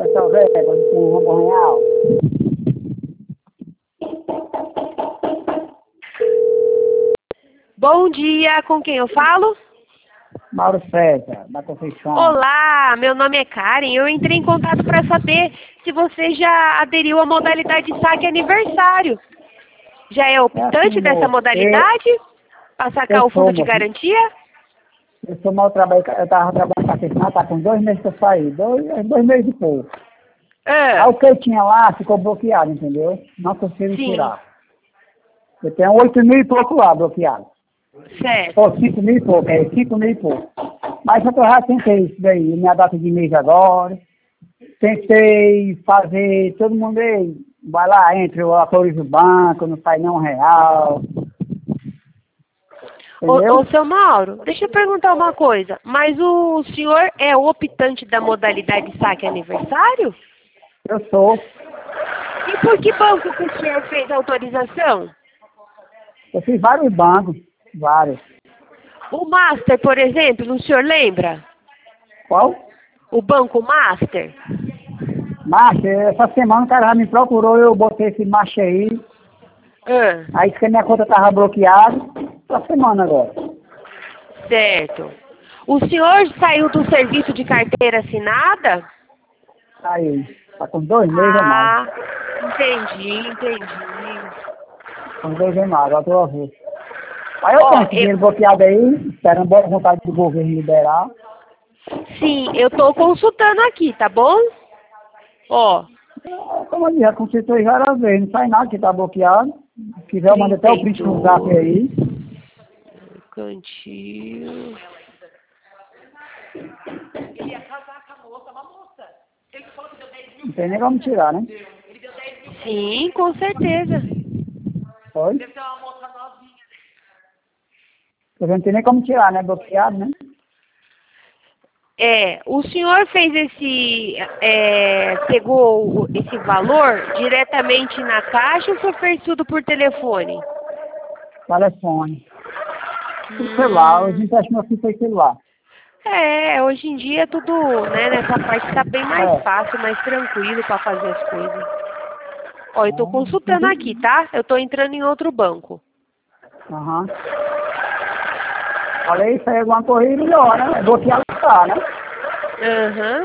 Pessoal, velho, quando tem um bom real. Bom dia, com quem eu falo? Mauro César, da Conceição. Olá, meu nome é Karen. Eu entrei em contato para saber se você já aderiu à modalidade saque aniversário. Já é optante assim, dessa moço, modalidade? Para sacar eu o fundo de moço. garantia? Eu sou mal trabalho, eu tava trabalhando com a Conceição, tá com 2 meses que eu saí, dois meses e pouco. Aí o que eu tinha lá ficou bloqueado, entendeu? Não consegui Sim. tirar. Eu tenho 8 mil e pouco lá bloqueado. Certo. Ou 5 mil e pouco, 5 mil e pouco. Mas eu já tentei isso daí, minha data de mês agora. Tentei fazer, todo mundo aí, vai lá, entra, autoriza o banco, não sai não real. Entendeu? Ô, seu Mauro, deixa eu perguntar uma coisa. Mas o senhor é optante da modalidade saque aniversário? Eu sou. E por que banco que o senhor fez a autorização? Eu fiz vários bancos, vários. O Master, por exemplo, o senhor lembra? Qual? O Banco Master? Marcha, essa semana o cara já me procurou, eu botei esse marcha aí. Aí disse que a minha conta tava bloqueada. Essa semana agora. Certo. O senhor saiu do serviço de carteira assinada? Aí, tá com 2 meses ou mais. Entendi. Com 2 meses mais, agora tô a ver. Aí eu Ó, tenho esse dinheiro bloqueado aí, esperando boa vontade do governo liberar. Sim, eu tô consultando aqui, tá bom? Ó, Como eu já consultei várias vezes, não sai nada que tá bloqueado. Se quiser, eu mando até o print no zap aí. Cantil. Não tem nem como tirar, né? Sim, com certeza. Foi? Porque não tem nem como tirar, né? Bloqueado, né? O senhor fez pegou esse valor diretamente na caixa ou foi fez tudo por telefone? Telefone. Tudo celular, os empréstimos aqui foi celular. Hoje em dia tudo, né, nessa parte tá bem mais fácil, mais tranquilo para fazer as coisas. Ó, eu tô consultando aqui, tá? Eu tô entrando em outro banco. Aham. Falei, isso aí é alguma coisa melhor, né? Bloqueado tá, né? Aham.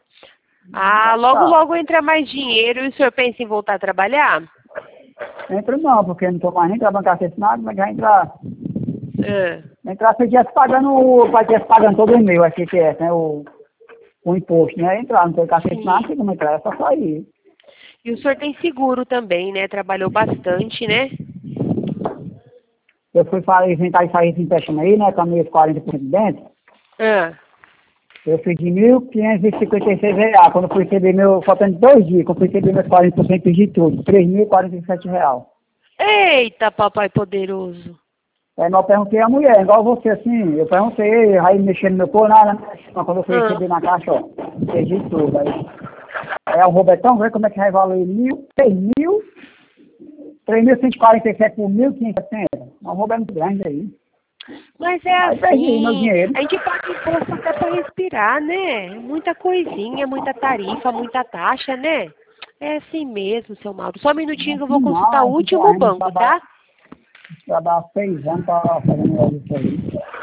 Logo entra mais dinheiro e o senhor pensa em voltar a trabalhar? Entra não, porque não tô mais nem trabalhando carteira assinada, mas já entrar. Entrar se eu estivesse pagando todo o meu, FGTS, né? O imposto, né? Entrar, não tem carteira assinada, tem como entrar, é só sair. E o senhor tem seguro também, né? Trabalhou bastante, né? Eu fui inventar isso aí, esse empréstimo aí, né? Com a minha 40% dentro. Eu fiz de R$ 1.556. Quando eu fui receber faltando 2 dias, quando eu fui receber meus 40% de tudo, R$ 3.047. Eita, papai poderoso. Aí eu perguntei à mulher, igual você assim, eu perguntei, aí mexendo no meu corpo, nada, mas quando eu fui receber na caixa, ó, perdi tudo. Aí o Robertão, vê como é que vai valer 3.147 por 1.570. O Roberto é muito grande aí. Mas é aí perdi meu assim, dinheiro. a gente paga imposto até para respirar, né? Muita coisinha, muita tarifa, muita taxa, né? É assim mesmo, seu Mauro. Só um minutinho que eu vou consultar o último banco, tá? Trabalhar 6 anos para fazer isso aí.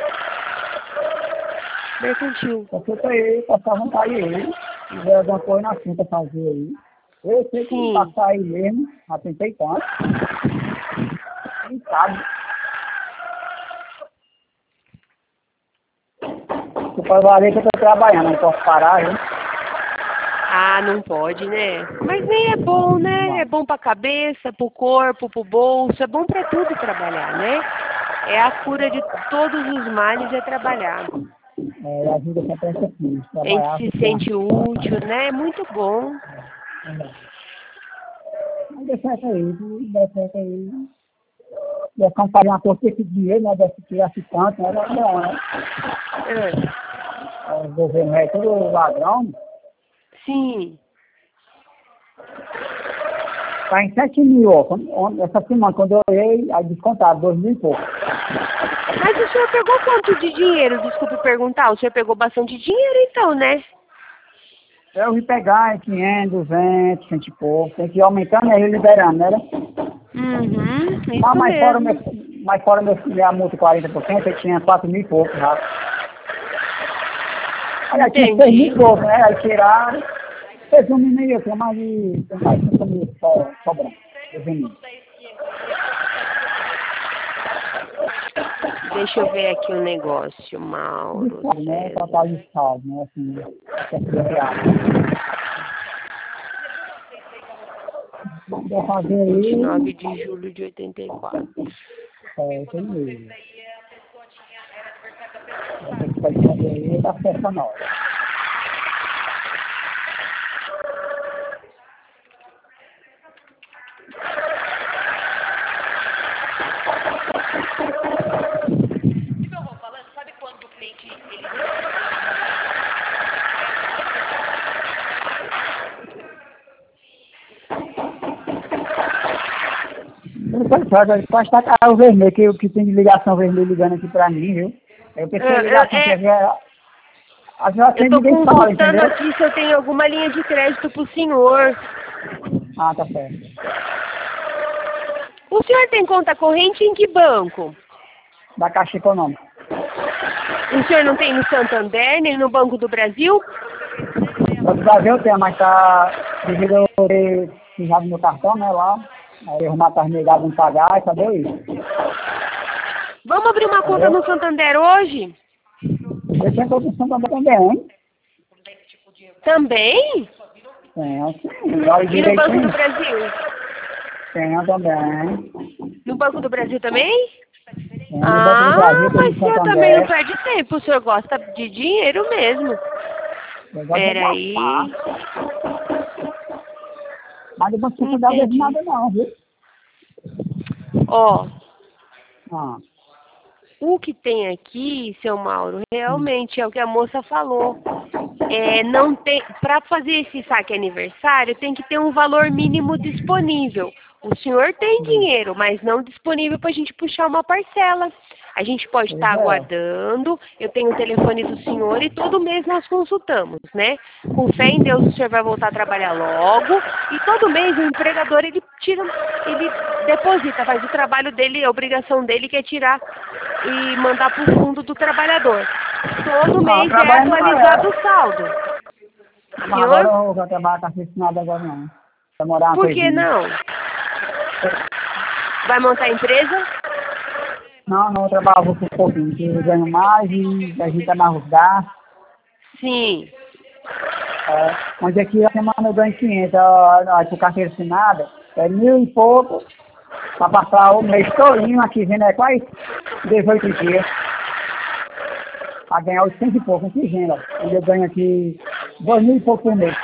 Mercantil. Você tá aí, passar vontade aí. Se tiver alguma coisa na cinta fazer aí. Eu sei que passar aí mesmo, já tentei tanto. Quem sabe? Você pode valer que eu tô trabalhando, não posso parar, hein? Não pode, né? Mas nem é bom, né? Não. É bom pra cabeça, pro corpo, pro bolso, é bom pra tudo trabalhar, né? É a cura de todos os males é trabalhar. A vida sempre é assim, A gente trabalhar. se sente útil, né? É muito bom. Não deu certo aí, deu certo aí. Deve fazer uma coisa com esse dinheiro, né? Deve tirar esse tanto, né? Era bom, né? O governo é todo ladrão. Sim. Tá em 7 mil, ó. Essa semana, quando eu olhei, aí descontaram 2 mil e pouco. Mas o senhor pegou quanto de dinheiro? Desculpe perguntar. O senhor pegou bastante dinheiro, então, né? Eu vim pegar em 500, 200, 100 e pouco. Tem que ir aumentando e aí liberando, né? Uhum, isso Mas fora minha multa de 40%, eu tinha 4 mil e pouco já. Aí tinha 6 mil e pouco, né? Aí tiraram. Resumindo aí, eu tenho mais de 5 mil sobrando. Resumindo. Deixa eu ver aqui o negócio, Mauro. Né? Tratar de saldo, né? Assim, vamos fazer aí. 29 de julho de 84. Isso mesmo. A gente pode fazer aí da festa nova. Então, vou falando, sabe quando o cliente ele Pode estar o vermelho, que tem de ligação vermelha ligando aqui pra mim, viu? Eu pensei a ligação que eu tô consultando aqui se eu tenho alguma linha de crédito pro senhor. Ah, tá certo. O senhor tem conta corrente em que banco? Da Caixa Econômica. O senhor não tem no Santander, nem no Banco do Brasil? No Brasil eu tenho, mas tá devido a eu ter usado meu cartão, né, lá. Aí eu arrumar para negar não pagar, cadê isso? Vamos abrir uma conta no Santander hoje? Eu tenho conta no Santander também, hein? Também? Tenho, sim. E no Banco do Brasil? Tenho também. No Banco do Brasil também? Tenho no Banco do Brasil, Mas o senhor também não perde tempo, o senhor gosta de dinheiro mesmo. Peraí. Mas o Banco Central não deve nada não, viu? Ó. Ah. O que tem aqui, seu Mauro, realmente é o que a moça falou. Não tem, para fazer esse saque aniversário, tem que ter um valor mínimo disponível. O senhor tem dinheiro, mas não disponível para a gente puxar uma parcela. A gente pode estar aguardando, eu tenho o telefone do senhor e todo mês nós consultamos, né? Com fé em Deus o senhor vai voltar a trabalhar logo e todo mês o empregador ele deposita, faz o trabalho dele, a obrigação dele que é tirar e mandar para o fundo do trabalhador. Todo mês é atualizado o saldo. Mas agora eu vou trabalhar com assinado agora não. Demorar uma Por que não? Vai montar a empresa? Não, eu trabalho por pouquinho, que eu ganho mais e a gente mais os gastos. Sim. Onde aqui a semana eu ganho 500, por carteira assinada, é 1.000 e pouco, para passar o mês todinho aqui, vendo quase 18 dias. Para ganhar 800 e pouco, aqui vendo, onde eu ganho aqui 2.000 e pouco por mês.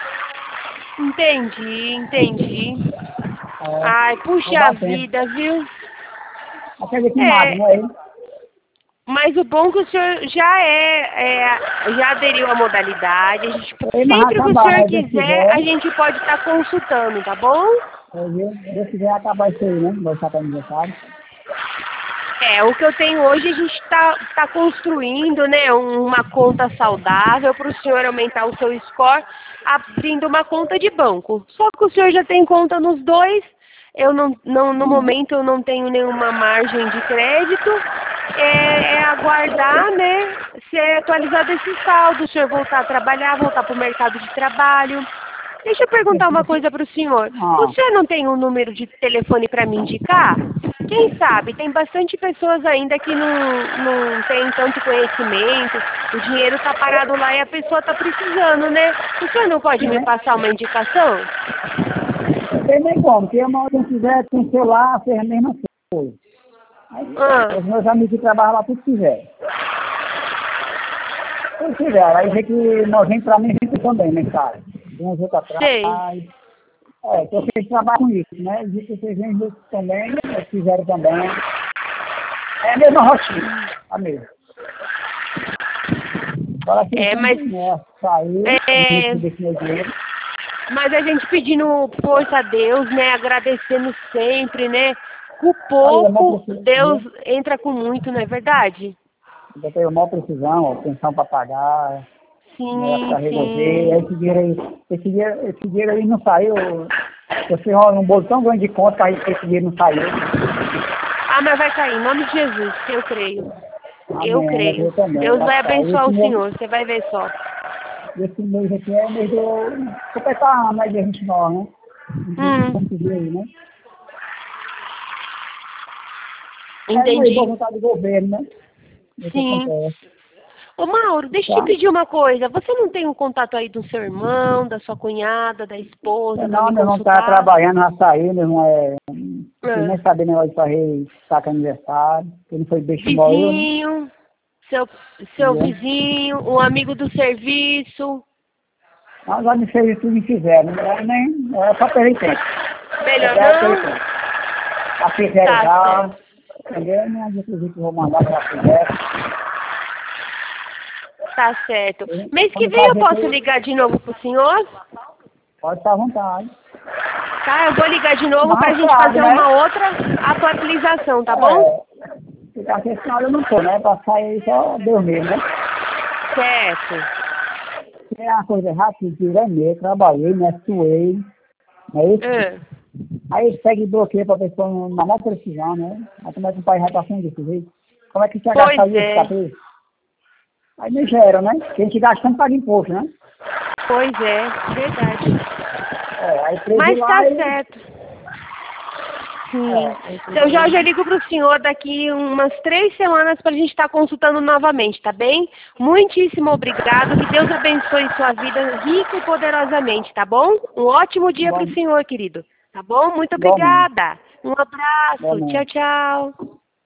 Entendi. Ai, puxa a vida, viu? Até ver que nada, né? Mas o bom é que o senhor já aderiu à modalidade. A gente, sempre que o senhor quiser, a gente pode estar consultando, tá bom? Se Deus quiser acabar isso aí, né? Vai estar para aniversário. O que eu tenho hoje, a gente tá construindo, né, uma conta saudável para o senhor aumentar o seu score, abrindo uma conta de banco. Só que o senhor já tem conta nos dois, eu no momento eu não tenho nenhuma margem de crédito, aguardar, né, ser atualizado esse saldo, o senhor voltar a trabalhar, voltar para o mercado de trabalho. Deixa eu perguntar uma coisa para o senhor. O senhor não tem um número de telefone para me indicar? Quem sabe, tem bastante pessoas ainda que não tem tanto conhecimento, o dinheiro está parado lá e a pessoa está precisando, né? O senhor não pode me passar uma indicação? Não tem nem como, porque uma hora que quiser, tem celular, fez a mesma coisa. Aí, os meus amigos que trabalham lá, tudo fizeram. Tudo fizeram. Aí vê que nós vem para mim, vem também, né, cara? Tem uns outros atrás. Que vocês trabalham com isso, né? E que vocês vêm juntos também, eles fizeram também. É a mesma rotina, a mesma. Agora, mas a gente pedindo força a Deus, né? Agradecendo sempre, né? Com pouco, Deus entra com muito, não é verdade? Eu tenho maior precisão, pensão para pagar. Sim, resolver. Esse dinheiro aí não saiu. Você rola um bolo tão grande de conta que esse dinheiro não saiu. Ah, mas vai cair, em nome de Jesus, eu creio. Amém, Eu creio. eu também. Deus vai abençoar o Esse senhor, você vai ver só. Esse mês aqui é mês do... completar mais dia 29, né? Vamos dizer aí, né? Entendi. É uma vontade do governo, né? Sim. Ô Mauro, deixa eu te pedir uma coisa. Você não tem um contato aí do seu irmão, da sua cunhada, da esposa? Não, meu irmão tá trabalhando, já saiu, meu irmão não nem saber negócio de fazer saca aniversário, que ele foi beijo igual eu, né? Vizinho, seu vizinho, um amigo do serviço. Nós já me fez tudo e fizeram, não é só perder tempo. Melhor não? A fizeram já, entendeu? Mas inclusive eu vou mandar para a fizeram. Tá certo. Mês que vem eu posso ligar de novo pro senhor? Pode estar à vontade. Tá, eu vou ligar de novo pra gente fazer uma outra atualização, tá bom? Ficar aqui esse final eu não tô, né? Pra sair só Deus mesmo, né? Certo. É uma coisa errada, que é mesmo, trabalhei, né? Suei, não é isso? Aí segue e bloqueia pra pessoa na maior precisão, né? Aí como é que o pai vai passando desse jeito? Como é que tinha gastado isso, capê? Aí me gera, né? Porque a gente gastando paga imposto, né? Pois é, verdade. Aí mas tá certo. Sim. Seu Jorge, eu ligo pro senhor daqui umas 3 semanas pra gente estar consultando novamente, tá bem? Muitíssimo obrigado, que Deus abençoe sua vida rica e poderosamente, tá bom? Um ótimo dia pro senhor, querido. Tá bom? Muito obrigada. Um abraço. Tchau, tchau.